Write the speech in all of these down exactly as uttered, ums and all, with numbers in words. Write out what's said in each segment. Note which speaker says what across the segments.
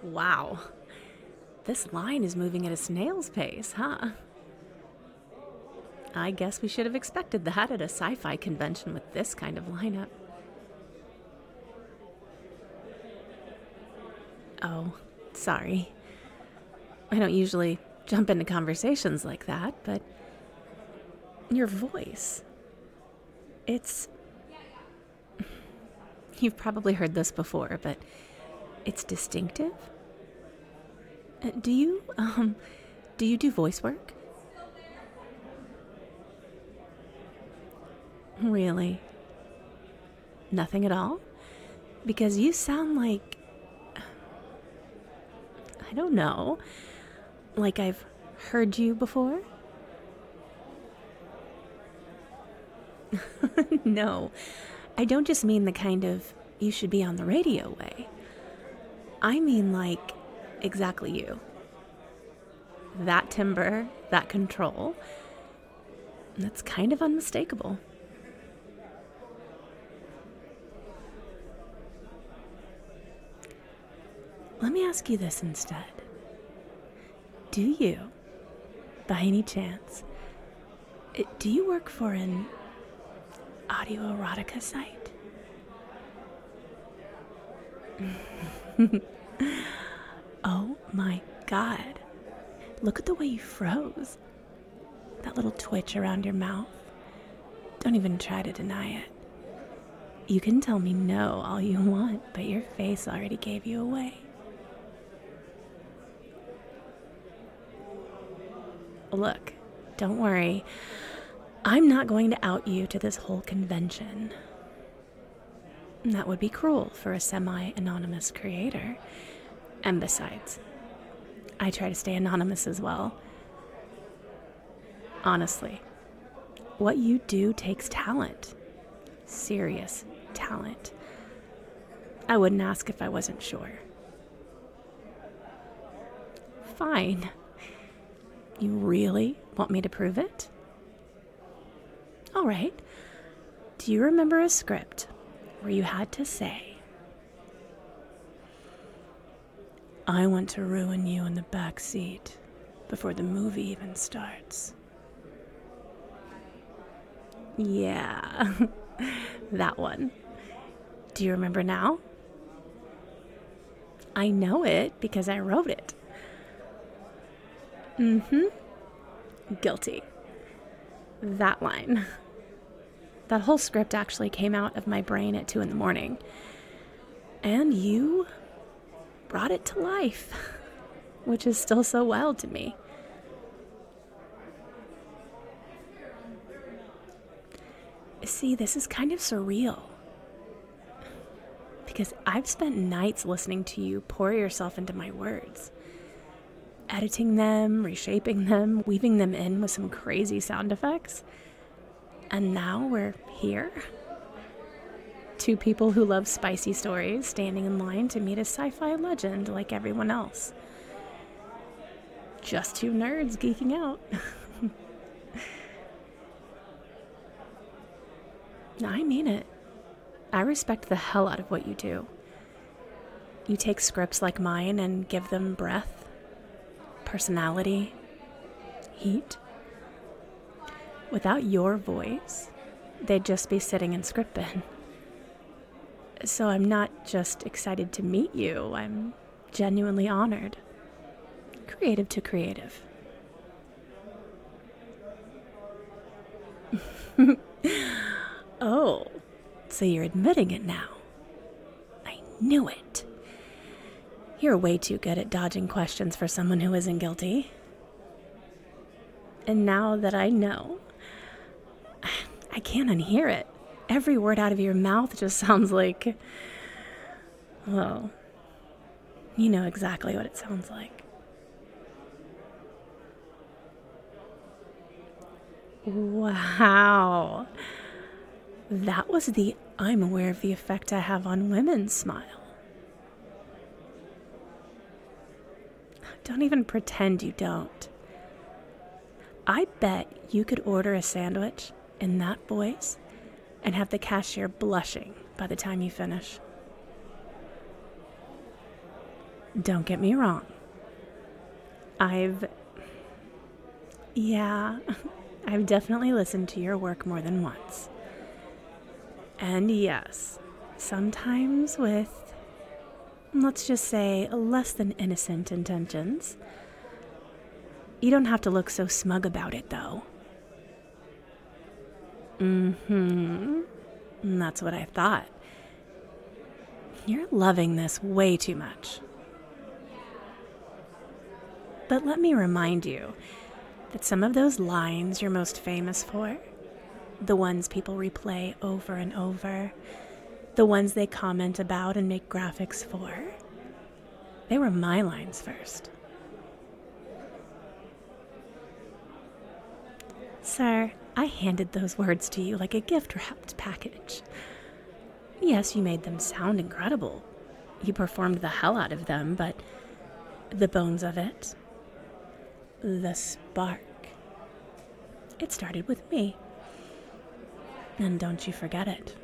Speaker 1: Wow. This line is moving at a snail's pace, huh? I guess we should have expected that at a sci-fi convention with this kind of lineup. Oh, sorry. I don't usually jump into conversations like that, but your voice, it's... You've probably heard this before, but it's distinctive. Uh, Do you, um, do you do voice work? Really? Nothing at all? Because you sound like, I don't know, like I've heard you before? No, I don't just mean the kind of you should be on the radio way. I mean like exactly you. That timbre, that control, that's kind of unmistakable. Let me ask you this instead. Do you, by any chance, uh, do you work for an audio erotica site? Oh my god. Look at the way you froze. That little twitch around your mouth. Don't even try to deny it. You can tell me no all you want, but your face already gave you away. Look, don't worry. I'm not going to out you to this whole convention. That would be cruel for a semi-anonymous creator. And besides, I try to stay anonymous as well. Honestly, what you do takes talent. Serious talent. I wouldn't ask if I wasn't sure. Fine. You really want me to prove it? All right. Do you remember a script where you had to say, I want to ruin you in the back seat before the movie even starts? Yeah, that one. Do you remember now? I know it because I wrote it. Mm-hmm. Guilty. That line. That whole script actually came out of my brain at two in the morning. And you brought it to life, which is still so wild to me. See, this is kind of surreal. Because I've spent nights listening to you pour yourself into my words. Editing them, reshaping them, weaving them in with some crazy sound effects. And now we're here. Two people who love spicy stories standing in line to meet a sci-fi legend like everyone else. Just two nerds geeking out. I mean it. I respect the hell out of what you do. You take scripts like mine and give them breath, personality, heat. Without your voice, they'd just be sitting in script bin. So I'm not just excited to meet you, I'm genuinely honored. Creative to creative. Oh, so you're admitting it now. I knew it. You're way too good at dodging questions for someone who isn't guilty. And now that I know, I can't unhear it. Every word out of your mouth just sounds like, well, you know exactly what it sounds like. Wow. That was the I'm aware of the effect I have on women smile. Don't even pretend you don't. I bet you could order a sandwich in that voice and have the cashier blushing by the time you finish. Don't get me wrong. I've, yeah, I've definitely listened to your work more than once. And yes, sometimes with, let's just say, less than innocent intentions. You don't have to look so smug about it, though. Mm-hmm. That's what I thought. You're loving this way too much. But let me remind you that some of those lines you're most famous for, the ones people replay over and over, the ones they comment about and make graphics for, they were my lines first. Sir, I handed those words to you like a gift-wrapped package. Yes, you made them sound incredible. You performed the hell out of them, but the bones of it, the spark, it started with me. And don't you forget it.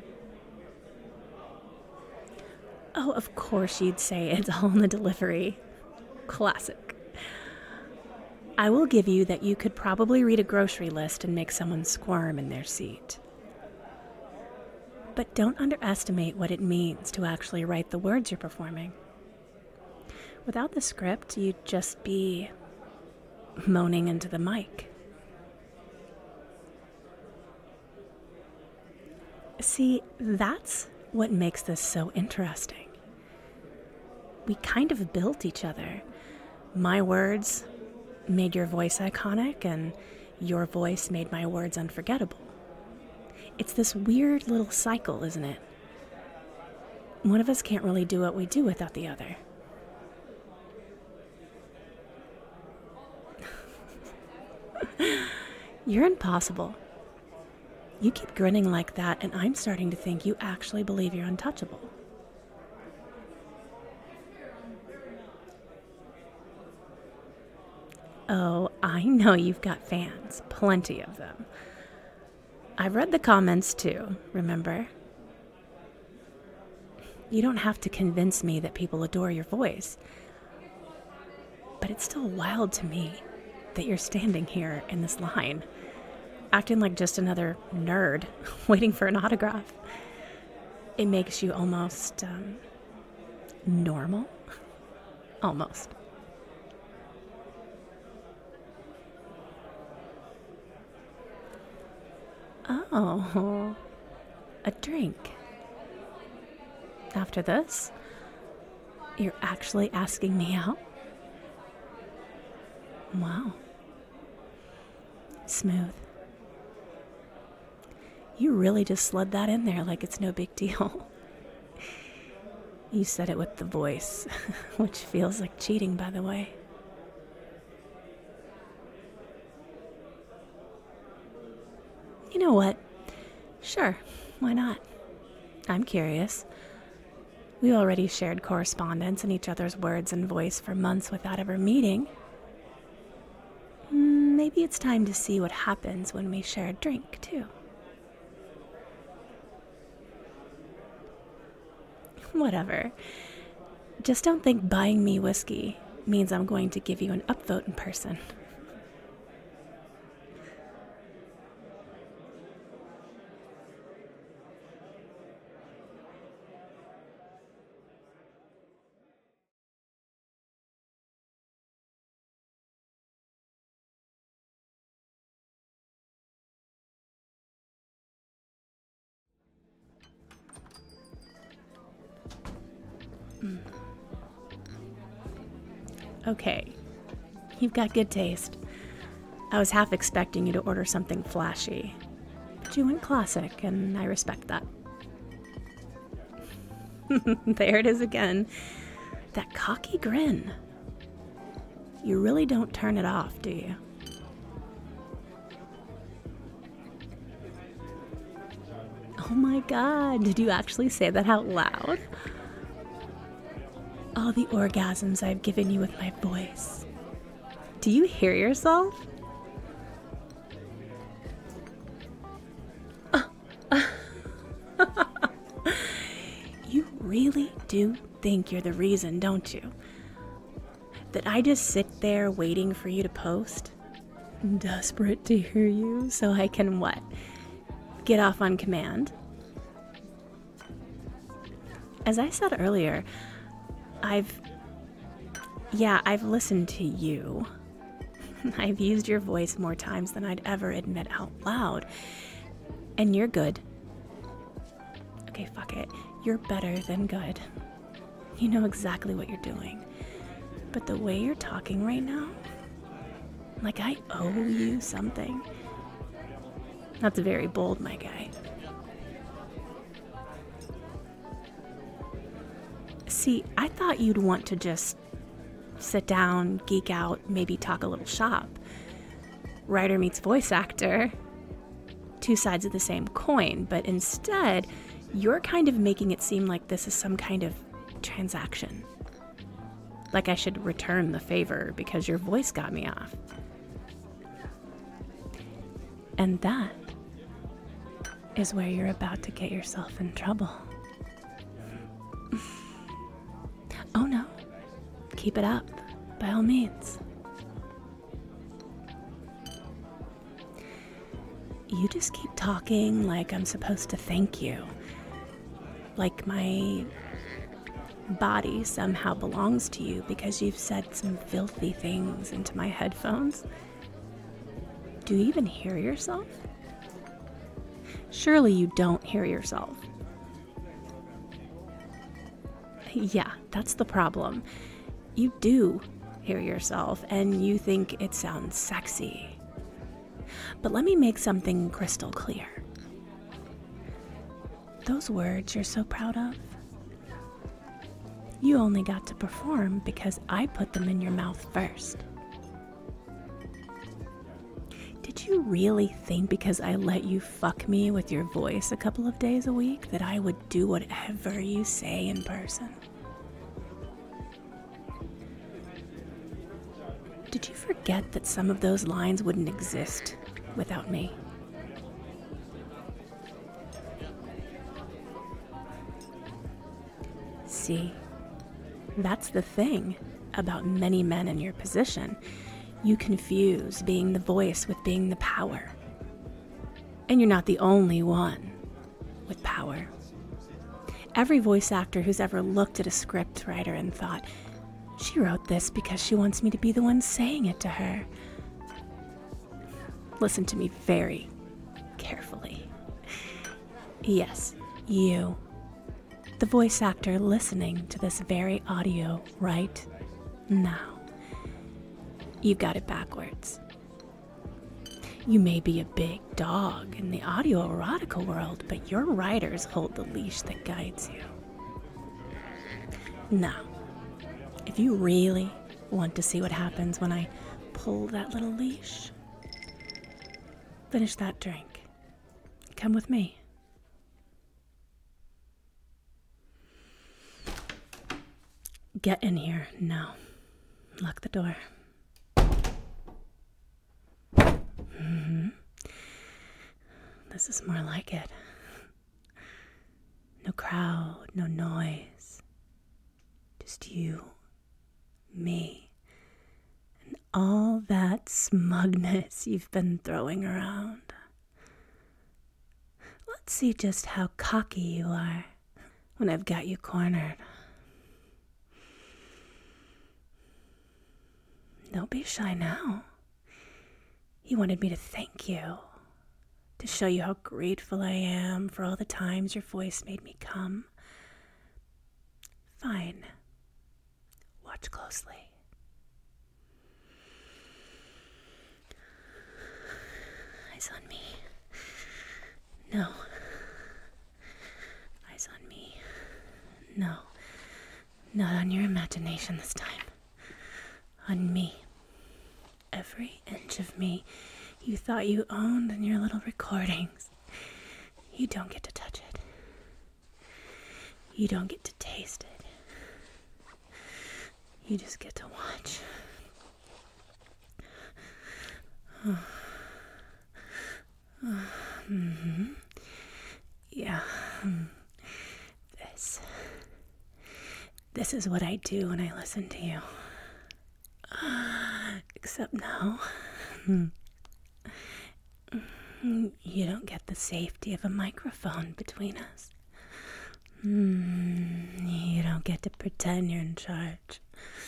Speaker 1: Oh, of course you'd say it's all in the delivery. Classic. I will give you that you could probably read a grocery list and make someone squirm in their seat. But don't underestimate what it means to actually write the words you're performing. Without the script, you'd just be moaning into the mic. See, that's what makes this so interesting. We kind of built each other. My words made your voice iconic, and your voice made my words unforgettable. It's this weird little cycle, isn't it? One of us can't really do what we do without the other. You're impossible. You keep grinning like that, and I'm starting to think you actually believe you're untouchable. Oh, I know you've got fans. Plenty of them. I've read the comments too, remember? You don't have to convince me that people adore your voice. But it's still wild to me that you're standing here in this line, acting like just another nerd waiting for an autograph. It makes you almost um, normal. Almost. Oh, a drink. After this, you're actually asking me out? Wow. Smooth. You really just slid that in there like it's no big deal. You said it with the voice, which feels like cheating, by the way. You know what? Sure, why not? I'm curious. We already shared correspondence in each other's words and voice for months without ever meeting. Maybe it's time to see what happens when we share a drink, too. Whatever. Just don't think buying me whiskey means I'm going to give you an upvote in person. Mm. Okay, you've got good taste. I was half expecting you to order something flashy, but you went classic, and I respect that. There it is again. That cocky grin. You really don't turn it off, do you? Oh my god, did you actually say that out loud? All the orgasms I've given you with my voice. Do you hear yourself? You really do think you're the reason, don't you? that I just sit there waiting for you to post, desperate to hear you so I can what? Get off on command? As I said earlier, I've, yeah, I've listened to you. I've used your voice more times than I'd ever admit out loud. And you're good. Okay, fuck it. You're better than good. You know exactly what you're doing. But the way you're talking right now, like I owe you something. That's very bold, my guy. See, I thought you'd want to just sit down, geek out, maybe talk a little shop. Writer meets voice actor. Two sides of the same coin, but instead, you're kind of making it seem like this is some kind of transaction. Like I should return the favor because your voice got me off. And that is where you're about to get yourself in trouble. Oh no, keep it up, by all means. You just keep talking like I'm supposed to thank you. Like my body somehow belongs to you because you've said some filthy things into my headphones. Do you even hear yourself? Surely you don't hear yourself. Yeah, that's the problem. You do hear yourself and you think it sounds sexy. But let me make something crystal clear. Those words you're so proud of, you only got to perform because I put them in your mouth first. Did you really think because I let you fuck me with your voice a couple of days a week that I would do whatever you say in person? Did you forget that some of those lines wouldn't exist without me? See, that's the thing about many men in your position. You confuse being the voice with being the power. And you're not the only one with power. Every voice actor who's ever looked at a script writer and thought, she wrote this because she wants me to be the one saying it to her. Listen to me very carefully. Yes, you, the voice actor listening to this very audio right now. You've got it backwards. You may be a big dog in the audio erotica world, but your writers hold the leash that guides you. Now, if you really want to see what happens when I pull that little leash, finish that drink. Come with me. Get in here now. Lock the door. Mm-hmm. This is more like it. No crowd, no noise. Just you, me, and all that smugness you've been throwing around. Let's see just how cocky you are when I've got you cornered. Don't be shy now. You wanted me to thank you, to show you how grateful I am for all the times your voice made me come. Fine. Watch closely. Eyes on me. No. Eyes on me. No. Not on your imagination this time. On me. Every inch of me you thought you owned in your little recordings. You don't get to touch it. You don't get to taste it. You just get to watch. Oh. Oh. Mm-hmm. Yeah. This. This is what I do when I listen to you. Except now, you don't get the safety of a microphone between us. You don't get to pretend you're in charge.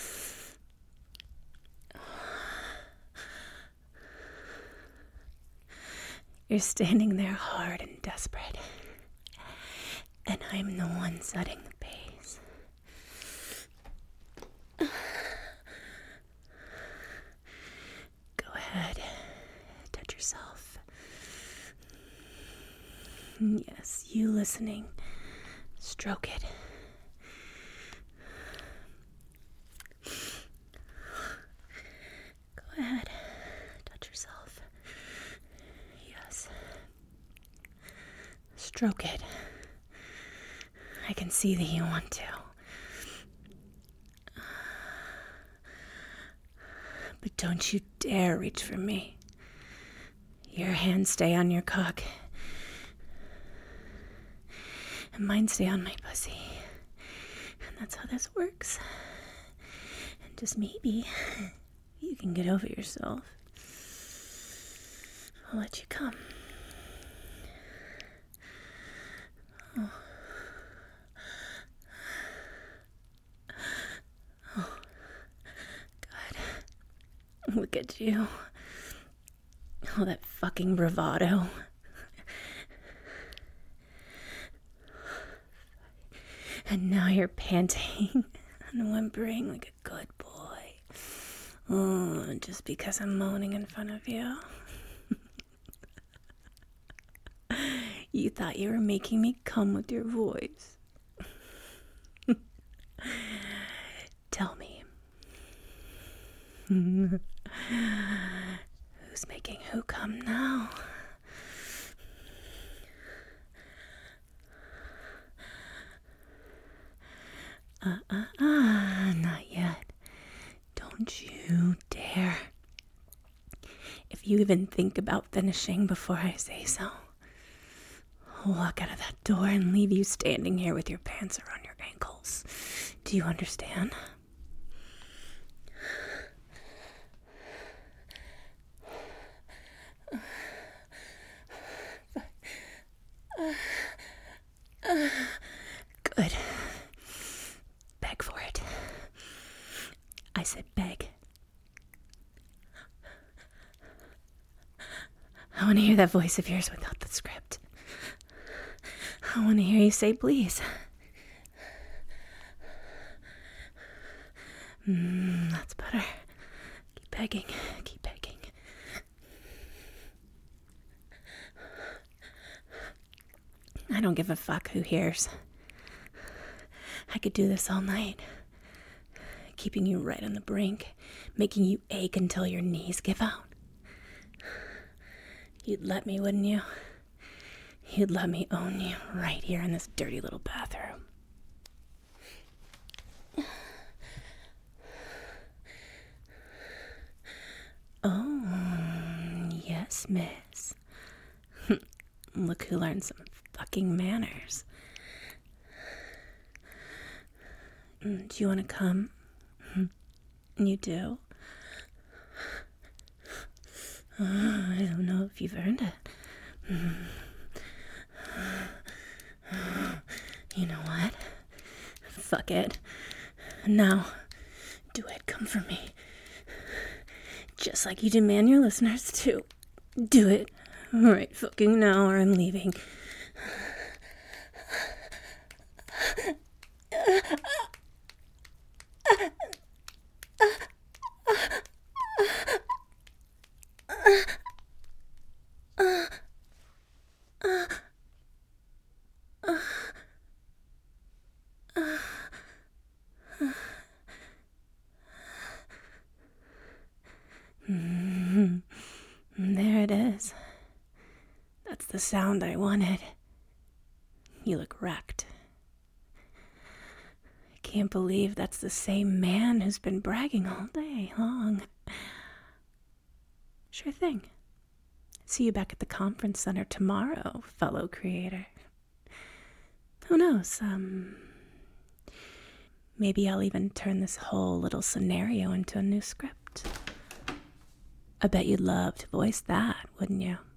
Speaker 1: You're standing there hard and desperate, and I'm the one setting the pace. Go ahead, touch yourself. Yes, you listening, stroke it. Go ahead, touch yourself. Yes. Stroke it. I can see that you want to. But don't you dare reach for me. Your hands stay on your cock. And mine stay on my pussy. And that's how this works. And just maybe you can get over yourself. I'll let you come. Oh. Oh. God. Look at you. All that fucking bravado. And now you're panting and whimpering like a good boy. Oh, just because I'm moaning in front of you. You thought you were making me come with your voice. Tell me. Who's making who come now? Uh, uh, uh, not yet. Don't you dare. If you even think about finishing before I say so, I'll walk out of that door and leave you standing here with your pants around your ankles. Do you understand? Good. Beg for it. I said beg. I want to hear that voice of yours without the script. I want to hear you say please. Mm, that's better. Keep begging. Keep begging. I don't give a fuck who hears. I could do this all night. Keeping you right on the brink. Making you ache until your knees give out. You'd let me, wouldn't you? You'd let me own you right here in this dirty little bathroom. Oh, yes, miss. Look who learned some fucking manners. Do you want to come? You do? Oh, I don't know if you've earned it. You know what? Fuck it. Now, do it. Come for me. Just like you demand your listeners to. Do it. Right fucking now or I'm leaving. There it is. That's the sound I wanted. You look wrecked. I can't believe that's the same man who's been bragging all day long. Sure thing. See you back at the conference center tomorrow, fellow creator. Who knows, um... maybe I'll even turn this whole little scenario into a new script. I bet you'd love to voice that, wouldn't you?